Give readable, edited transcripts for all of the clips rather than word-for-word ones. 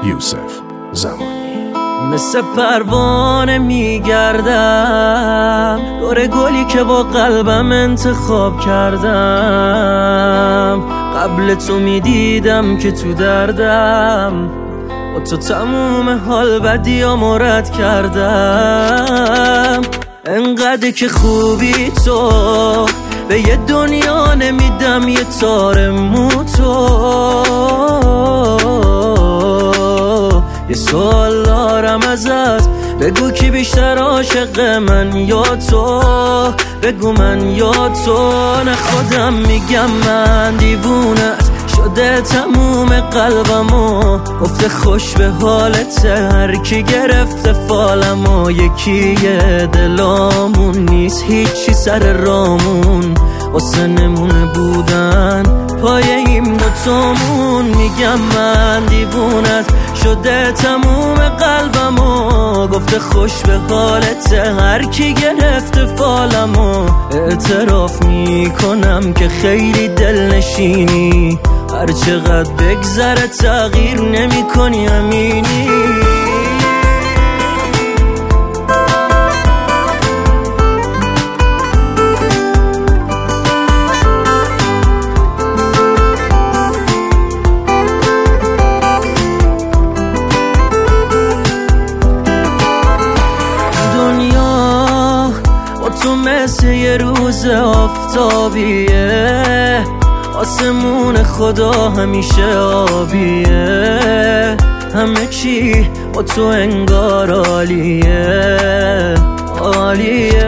یوسف زمانی. مثل پروانه میگردم دور گلی که با قلبم انتخاب کردم. قبل تو میدیدم که تو دردم، با تو تموم حال بدیامو رد کردم. انقدر که خوبی تو به یه دنیا نمیدم یه تار مو تو. یه سوال دارم ازت، بگو کی بیشتر عاشق من یا تو؟ بگو من یا تو؟ نه خودم میگم من دیوونت شده تموم قلبمو، گفته خوش به حالت هر کی گرفته فالمو. یکیه دلامون نیست هیچی سر رامون، واسه نمونه بودن پای این دوتامون. میگم من دیوونت شده تموم قلبمو، گفته خوش به حالت هر کی گرفته فالمو. اعتراف میکنم که خیلی دلنشینی، هر چقدر بگذره تغییر نمی کنی امینی. دنیا با تو مثل یه روز آفتابیه، آسمون خدا همیشه آبیه. همه چی با تو انگار عالیه عالیه.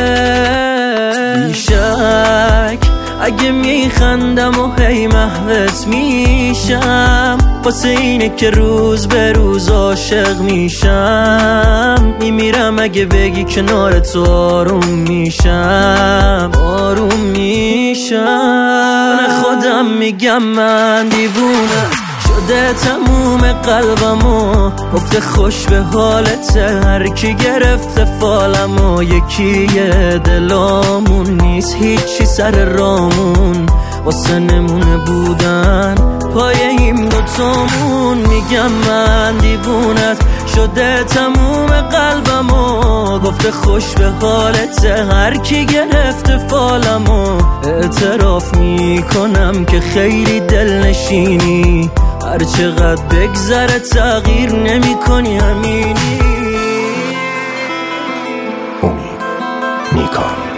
بیشک اگه میخندم و هی محوت میشم، واسه اینه که روز به روز عاشق میشم. میمیرم اگه بگی کنار تو آروم میشم آروم میشم. من خودم میگم من دیوونم شده تموم قلبمو، گفته خوش به حالت هر کی گرفته فالمو. یکیه دلامون نیست هیچی سر رامون، واسه نمونه بودن پای این دوتامون. میگم من دیوونت شده تموم قلبمو، گفته خوش به حالت هر کی گرفته فالمو. اعتراف میکنم که خیلی دلنشینی، هر چقدر بگذره تغییر نمی کنی امینی. امید نیکان.